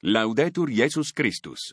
Laudetur Jesus Christus.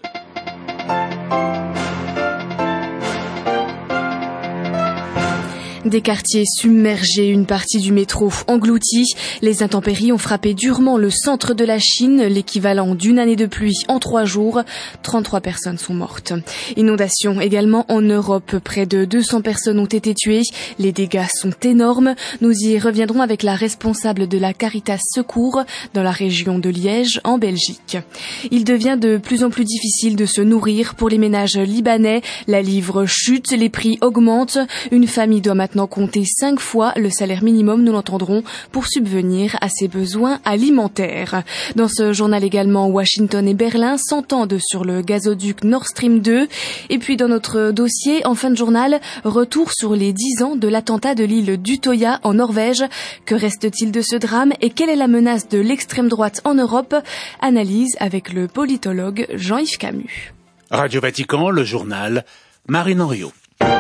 Des quartiers submergés, une partie du métro engloutie. Les intempéries ont frappé durement le centre de la Chine, l'équivalent d'une année de pluie en 3 jours. 33 personnes sont mortes. Inondations également en Europe. Près de 200 personnes ont été tuées. Les dégâts sont énormes. Nous y reviendrons avec la responsable de la Caritas Secours dans la région de Liège, en Belgique. Il devient de plus en plus difficile de se nourrir pour les ménages libanais. La livre chute, les prix augmentent. Une famille doit maintenant compter 5 fois le salaire minimum, nous l'entendrons, pour subvenir à ses besoins alimentaires. Dans ce journal également, Washington et Berlin s'entendent sur le gazoduc Nord Stream 2. Et puis dans notre dossier, en fin de journal, retour sur les 10 ans de l'attentat de l'île d'Utoya en Norvège. Que reste-t-il de ce drame et quelle est la menace de l'extrême droite en Europe? Analyse avec le politologue Jean-Yves Camus. Radio Vatican, le journal, Marine Henriot.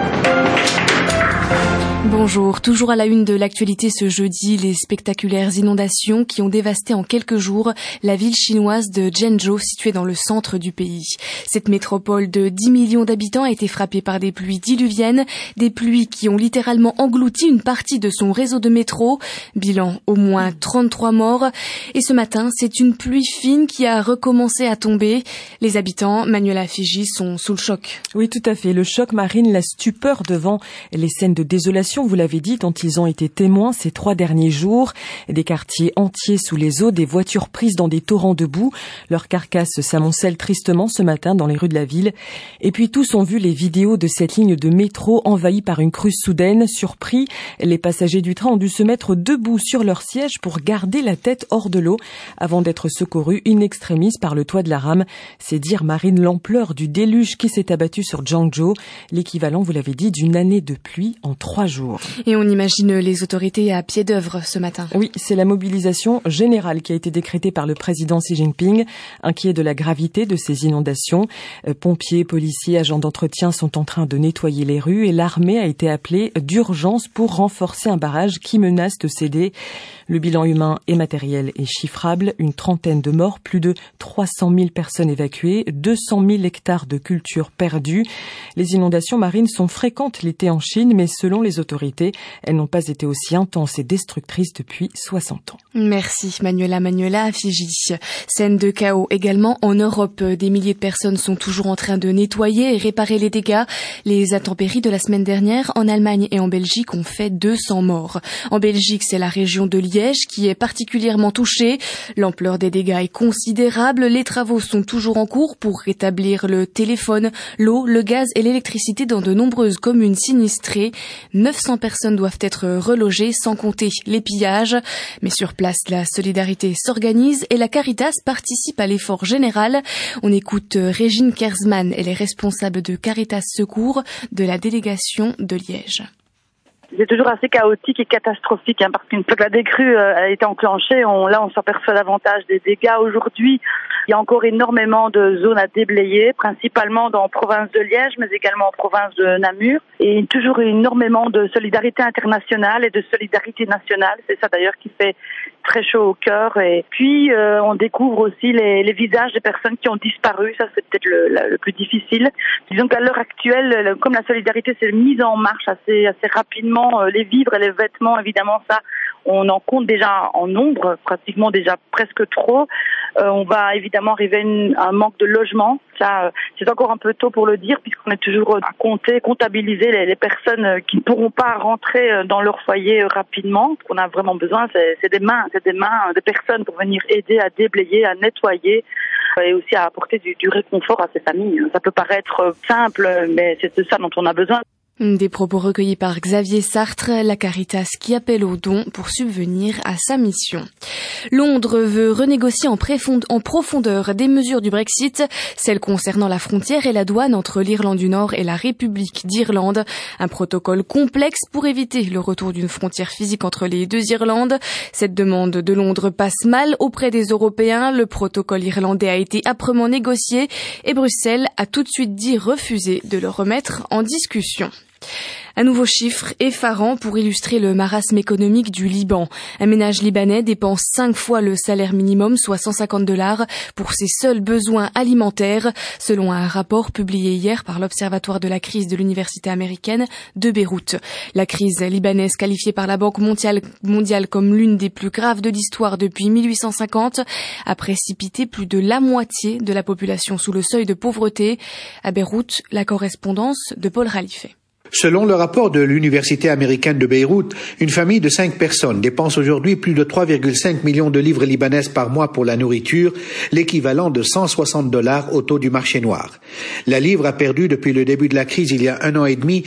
Bonjour, toujours à la une de l'actualité ce jeudi, les spectaculaires inondations qui ont dévasté en quelques jours la ville chinoise de Zhengzhou située dans le centre du pays. Cette métropole de 10 millions d'habitants a été frappée par des pluies diluviennes, des pluies qui ont littéralement englouti une partie de son réseau de métro. Bilan, au moins 33 morts. Et ce matin, c'est une pluie fine qui a recommencé à tomber. Les habitants, Manuela Figi, sont sous le choc. Oui, tout à fait. Le choc, Marine, la stupeur devant les scènes de désolation, vous l'avez dit, dont ils ont été témoins ces 3 derniers jours. Des quartiers entiers sous les eaux, des voitures prises dans des torrents de boue. Leurs carcasses s'amoncellent tristement ce matin dans les rues de la ville. Et puis tous ont vu les vidéos de cette ligne de métro envahie par une crue soudaine. Surpris, les passagers du train ont dû se mettre debout sur leur siège pour garder la tête hors de l'eau avant d'être secourus in extremis par le toit de la rame. C'est dire, Marine, l'ampleur du déluge qui s'est abattu sur Zhengzhou. L'équivalent, vous l'avez dit, d'une année de pluie en 3 jours. Et on imagine les autorités à pied d'œuvre ce matin. Oui, c'est la mobilisation générale qui a été décrétée par le président Xi Jinping, inquiet de la gravité de ces inondations. Pompiers, policiers, agents d'entretien sont en train de nettoyer les rues et l'armée a été appelée d'urgence pour renforcer un barrage qui menace de céder. Le bilan humain et matériel est chiffrable, une trentaine de morts, plus de 300 000 personnes évacuées, 200 000 hectares de cultures perdues. Les inondations marines sont fréquentes l'été en Chine, mais selon les autorités, elles n'ont pas été aussi intenses et destructrices depuis 60 ans. Merci Manuela Figi. Scène de chaos également en Europe. Des milliers de personnes sont toujours en train de nettoyer et réparer les dégâts. Les intempéries de la semaine dernière en Allemagne et en Belgique ont fait 200 morts. En Belgique, c'est la région de Liège qui est particulièrement touchée. L'ampleur des dégâts est considérable. Les travaux sont toujours en cours pour rétablir le téléphone, l'eau, le gaz et l'électricité dans de nombreuses communes sinistrées. 900 personnes doivent être relogées, sans compter les pillages. Mais sur place, la solidarité s'organise et la Caritas participe à l'effort général. On écoute Régine Kersman, elle est responsable de Caritas Secours de la délégation de Liège. C'est toujours assez chaotique et catastrophique, parce qu'une fois que la décrue a été enclenchée, on s'aperçoit davantage des dégâts. Aujourd'hui, il y a encore énormément de zones à déblayer, principalement dans la province de Liège, mais également en province de Namur. Et toujours énormément de solidarité internationale et de solidarité nationale. C'est ça d'ailleurs qui fait très chaud au cœur. Et puis, on découvre aussi les visages des personnes qui ont disparu. Ça, c'est peut-être le plus difficile. Disons qu'à l'heure actuelle, comme la solidarité s'est mise en marche assez rapidement, les vivres et les vêtements, évidemment, ça, on en compte déjà en nombre, pratiquement déjà presque trop. On va évidemment arriver à un manque de logement. Ça, c'est encore un peu tôt pour le dire, puisqu'on est toujours à comptabiliser les personnes qui ne pourront pas rentrer dans leur foyer rapidement. Ce qu'on a vraiment besoin, c'est des mains, des personnes pour venir aider à déblayer, à nettoyer et aussi à apporter du réconfort à ces familles. Ça peut paraître simple, mais c'est de ça dont on a besoin. Des propos recueillis par Xavier Sartre, la Caritas qui appelle aux dons pour subvenir à sa mission. Londres veut renégocier en profondeur des mesures du Brexit, celles concernant la frontière et la douane entre l'Irlande du Nord et la République d'Irlande. Un protocole complexe pour éviter le retour d'une frontière physique entre les deux Irlandes. Cette demande de Londres passe mal auprès des Européens. Le protocole irlandais a été âprement négocié et Bruxelles a tout de suite dit refuser de le remettre en discussion. Un nouveau chiffre effarant pour illustrer le marasme économique du Liban. Un ménage libanais dépense 5 fois le salaire minimum, soit $150, pour ses seuls besoins alimentaires, selon un rapport publié hier par l'Observatoire de la crise de l'Université américaine de Beyrouth. La crise libanaise, qualifiée par la Banque mondiale comme l'une des plus graves de l'histoire depuis 1850, a précipité plus de la moitié de la population sous le seuil de pauvreté. À Beyrouth, la correspondance de Paul Khalife. Selon le rapport de l'Université américaine de Beyrouth, une famille de 5 personnes dépense aujourd'hui plus de 3,5 millions de livres libanaises par mois pour la nourriture, l'équivalent de $160 au taux du marché noir. La livre a perdu depuis le début de la crise il y a 1 an et demi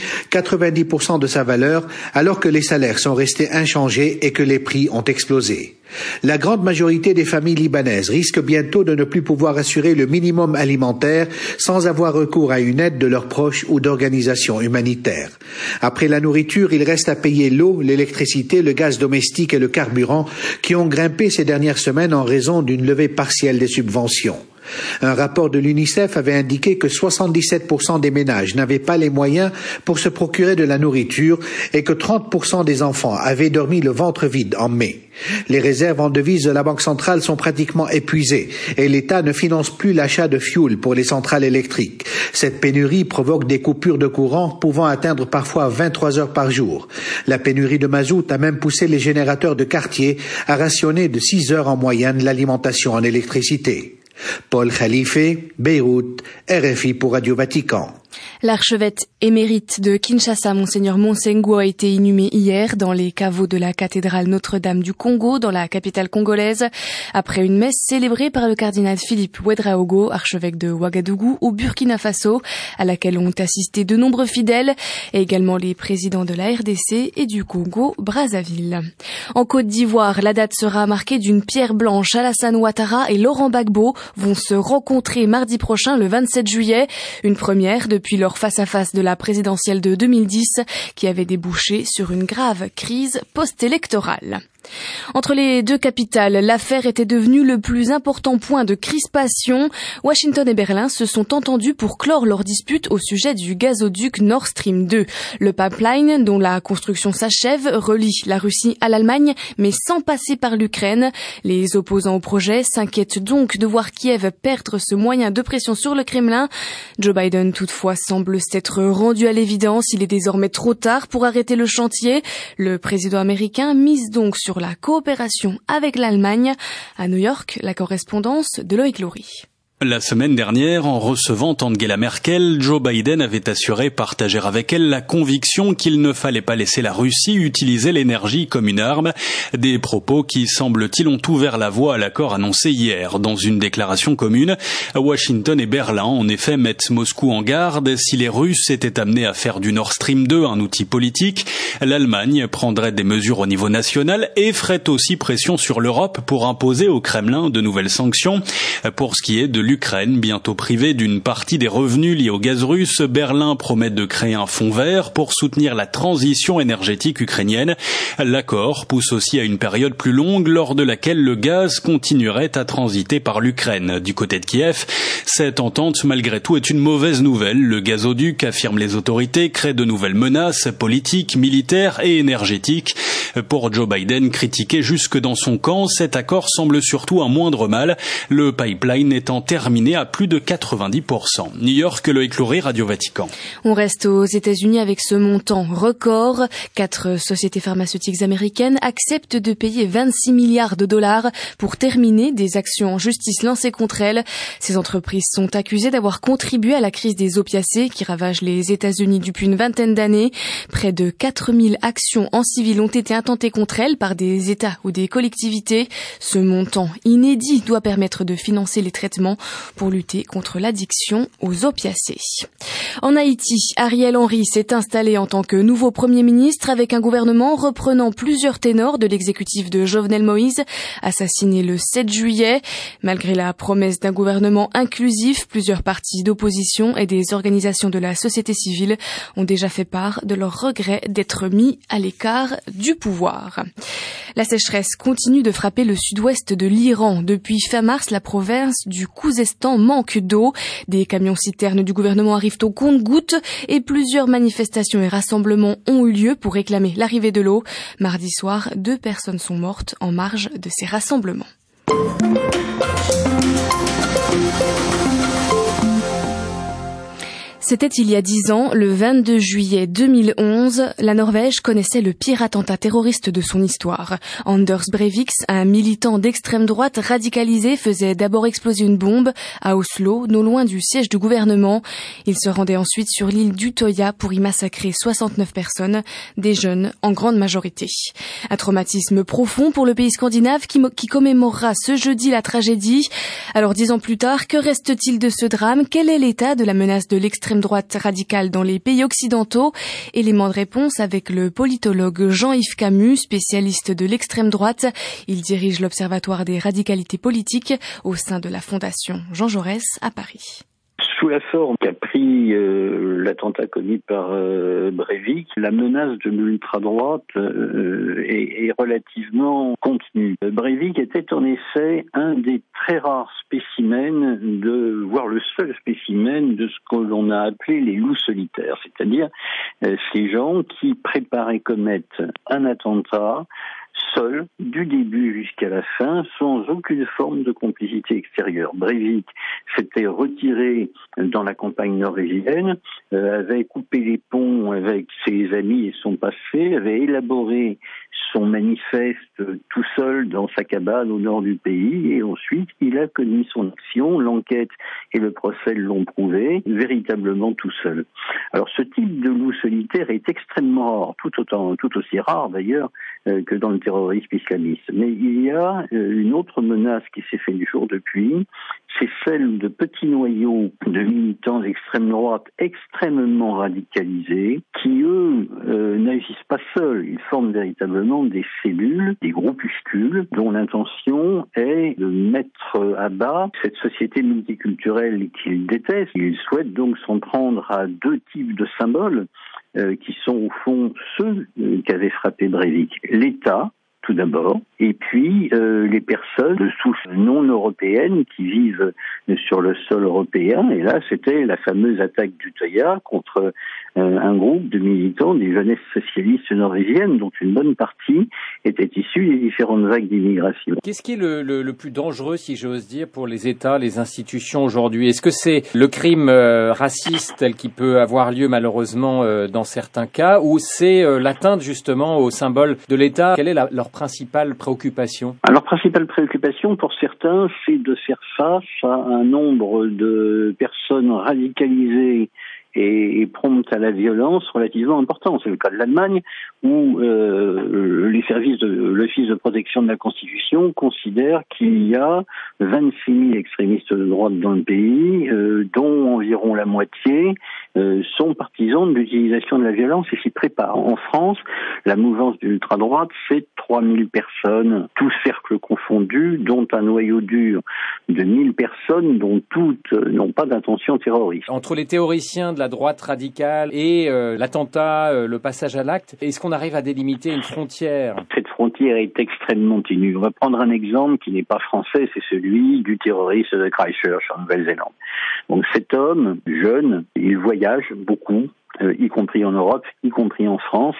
90% de sa valeur, alors que les salaires sont restés inchangés et que les prix ont explosé. La grande majorité des familles libanaises risquent bientôt de ne plus pouvoir assurer le minimum alimentaire sans avoir recours à une aide de leurs proches ou d'organisations humanitaires. Après la nourriture, il reste à payer l'eau, l'électricité, le gaz domestique et le carburant qui ont grimpé ces dernières semaines en raison d'une levée partielle des subventions. Un rapport de l'UNICEF avait indiqué que 77% des ménages n'avaient pas les moyens pour se procurer de la nourriture et que 30% des enfants avaient dormi le ventre vide en mai. Les réserves en devises de la Banque centrale sont pratiquement épuisées et l'État ne finance plus l'achat de fioul pour les centrales électriques. Cette pénurie provoque des coupures de courant pouvant atteindre parfois 23 heures par jour. La pénurie de mazout a même poussé les générateurs de quartier à rationner de 6 heures en moyenne l'alimentation en électricité. Paul Khalife, Beyrouth, RFI pour Radio Vatican. L'archevêque émérite de Kinshasa, Monseigneur Monsengo, a été inhumé hier dans les caveaux de la cathédrale Notre-Dame du Congo, dans la capitale congolaise, après une messe célébrée par le cardinal Philippe Ouedraogo, archevêque de Ouagadougou, au Burkina Faso, à laquelle ont assisté de nombreux fidèles, et également les présidents de la RDC et du Congo-Brazzaville. En Côte d'Ivoire, la date sera marquée d'une pierre blanche. Alassane Ouattara et Laurent Gbagbo vont se rencontrer mardi prochain, le 27 juillet, une première depuis leur face-à-face de la présidentielle de 2010 qui avait débouché sur une grave crise post-électorale. Entre les deux capitales, l'affaire était devenue le plus important point de crispation. Washington et Berlin se sont entendus pour clore leur dispute au sujet du gazoduc Nord Stream 2. Le pipeline, dont la construction s'achève, relie la Russie à l'Allemagne, mais sans passer par l'Ukraine. Les opposants au projet s'inquiètent donc de voir Kiev perdre ce moyen de pression sur le Kremlin. Joe Biden, toutefois, semble s'être rendu à l'évidence. Il est désormais trop tard pour arrêter le chantier. Le président américain mise donc sur la coopération avec l'Allemagne. À New York, la correspondance de Loïc Laurie. La semaine dernière, en recevant Angela Merkel, Joe Biden avait assuré partager avec elle la conviction qu'il ne fallait pas laisser la Russie utiliser l'énergie comme une arme. Des propos qui, semble-t-il, ont ouvert la voie à l'accord annoncé hier. Dans une déclaration commune, Washington et Berlin, en effet, mettent Moscou en garde. Si les Russes étaient amenés à faire du Nord Stream 2 un outil politique, l'Allemagne prendrait des mesures au niveau national et ferait aussi pression sur l'Europe pour imposer au Kremlin de nouvelles sanctions. Pour ce qui est de l'Ukraine, bientôt privée d'une partie des revenus liés au gaz russe, Berlin promet de créer un fonds vert pour soutenir la transition énergétique ukrainienne. L'accord pousse aussi à une période plus longue lors de laquelle le gaz continuerait à transiter par l'Ukraine. Du côté de Kiev, cette entente malgré tout est une mauvaise nouvelle. Le gazoduc, affirment les autorités, crée de nouvelles menaces politiques, militaires et énergétiques. Pour Joe Biden, critiqué jusque dans son camp, cet accord semble surtout un moindre mal, le pipeline étant terminé à plus de 90%. New York, Loïc Laurie, Radio Vatican. On reste aux États-Unis avec ce montant record. 4 sociétés pharmaceutiques américaines acceptent de payer 26 milliards de dollars pour terminer des actions en justice lancées contre elles. Ces entreprises sont accusées d'avoir contribué à la crise des opiacés qui ravage les États-Unis depuis une vingtaine d'années. Près de 4000 actions en civil ont été intentées contre elles par des États ou des collectivités. Ce montant inédit doit permettre de financer les traitements pour lutter contre l'addiction aux opiacés. En Haïti, Ariel Henry s'est installé en tant que nouveau Premier ministre avec un gouvernement reprenant plusieurs ténors de l'exécutif de Jovenel Moïse, assassiné le 7 juillet. Malgré la promesse d'un gouvernement inclusif, plusieurs partis d'opposition et des organisations de la société civile ont déjà fait part de leur regret d'être mis à l'écart du pouvoir. pouvoir. La sécheresse continue de frapper le sud-ouest de l'Iran. Depuis fin mars, la province du Khouzestan manque d'eau. Des camions-citernes du gouvernement arrivent au compte-gouttes et plusieurs manifestations et rassemblements ont eu lieu pour réclamer l'arrivée de l'eau. Mardi soir, 2 personnes sont mortes en marge de ces rassemblements. C'était il y a 10 ans, le 22 juillet 2011, la Norvège connaissait le pire attentat terroriste de son histoire. Anders Breivik, un militant d'extrême droite radicalisé, faisait d'abord exploser une bombe à Oslo, non loin du siège du gouvernement. Il se rendait ensuite sur l'île d'Utøya pour y massacrer 69 personnes, des jeunes en grande majorité. Un traumatisme profond pour le pays scandinave qui commémorera ce jeudi la tragédie. Alors 10 ans plus tard, que reste-t-il de ce drame? Quel est l'état de la menace de l'extrême droite radicale dans les pays occidentaux? Élément de réponse avec le politologue Jean-Yves Camus, spécialiste de l'extrême droite. Il dirige l'Observatoire des radicalités politiques au sein de la Fondation Jean Jaurès à Paris. Sous la forme qu'a pris l'attentat commis par Breivik, la menace de l'ultra-droite est relativement contenue. Breivik était en effet un des très rares spécimens, voire le seul spécimen de ce que l'on a appelé les loups solitaires, c'est-à-dire ces gens qui préparaient commettre un attentat seul, du début jusqu'à la fin, sans aucune forme de complicité extérieure. Breivik s'était retiré dans la campagne norvégienne, avait coupé les ponts avec ses amis et son passé, avait élaboré son manifeste tout seul dans sa cabane au nord du pays, et ensuite il a commis son action. L'enquête et le procès l'ont prouvé, véritablement tout seul. Alors ce type de loup solitaire est extrêmement rare, tout aussi rare d'ailleurs que dans le terrorisme islamiste. Mais il y a une autre menace qui s'est fait du jour depuis, c'est celle de petits noyaux de militants d'extrême droite extrêmement radicalisés qui, eux, n'agissent pas seuls. Ils forment véritablement des cellules, des groupuscules, dont l'intention est de mettre à bas cette société multiculturelle qu'ils détestent. Ils souhaitent donc s'en prendre à 2 types de symboles qui sont au fond ceux qu'avait frappé Breivik. L'État, tout d'abord, et puis les personnes de souche non européennes qui vivent sur le sol européen. Et là, c'était la fameuse attaque d'Utøya contre un groupe de militants des jeunesses socialistes norvégiennes, dont une bonne partie était issue des différentes vagues d'immigration. Qu'est-ce qui est le plus dangereux, si j'ose dire, pour les États, les institutions aujourd'hui? Est-ce que c'est le crime raciste tel qu'il peut avoir lieu malheureusement dans certains cas, ou c'est l'atteinte justement au symbole de l'État? Quelle est leur principale préoccupation? Alors, principale préoccupation pour certains, c'est de faire face à un nombre de personnes radicalisées et promptes à la violence relativement important. C'est le cas de l'Allemagne, où les services de l'Office de protection de la Constitution considèrent qu'il y a 26 000 extrémistes de droite dans le pays, dont environ la moitié sont partisans de l'utilisation de la violence et s'y préparent. En France, la mouvance de l'ultra-droite, c'est 3 000 personnes, tous cercles confondus, dont un noyau dur de 1 000 personnes, dont toutes n'ont pas d'intention terroriste. Entre les théoriciens de la droite radicale et l'attentat, le passage à l'acte, est-ce qu'on arrive à délimiter une frontière? Cette frontière est extrêmement ténue. On va prendre un exemple qui n'est pas français, c'est celui du terroriste de Christchurch en Nouvelle-Zélande. Donc cet homme, jeune, il voyage beaucoup, y compris en Europe, y compris en France.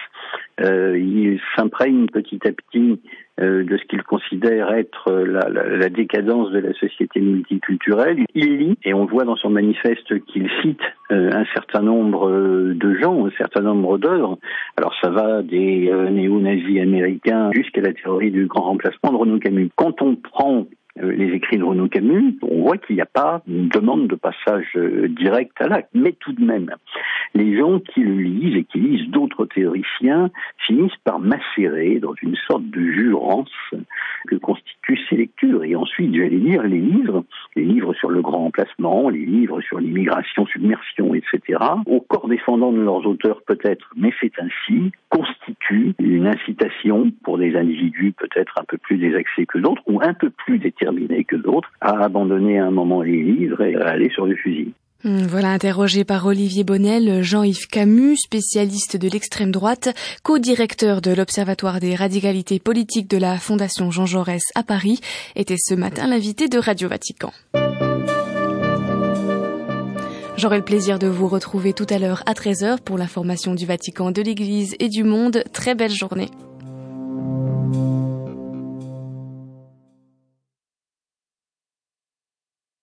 Il s'imprègne petit à petit de ce qu'il considère être la décadence de la société multiculturelle. Il lit, et on voit dans son manifeste qu'il cite un certain nombre de gens, un certain nombre d'œuvres. Alors ça va des néo-nazis américains jusqu'à la théorie du grand remplacement de Renaud Camus. Quand on prend les écrits de Renaud Camus, on voit qu'il n'y a pas une demande de passage direct à l'acte. Mais tout de même, les gens qui le lisent et qui lisent d'autres théoriciens finissent par macérer dans une sorte de jurance que constituent ces lectures. Et ensuite, j'allais lire les livres sur le grand remplacement, les livres sur l'immigration, submersion, etc., au corps défendant de leurs auteurs peut-être, mais c'est ainsi, constitue une incitation pour des individus peut-être un peu plus désaxés que d'autres, ou un peu plus déterminés que d'autres, à abandonner à un moment les livres et à aller sur le fusil. Voilà, interrogé par Olivier Bonnel, Jean-Yves Camus, spécialiste de l'extrême droite, co-directeur de l'Observatoire des radicalités politiques de la Fondation Jean Jaurès à Paris, était ce matin l'invité de Radio Vatican. J'aurai le plaisir de vous retrouver tout à l'heure à 13h pour l'information du Vatican, de l'Église et du monde. Très belle journée.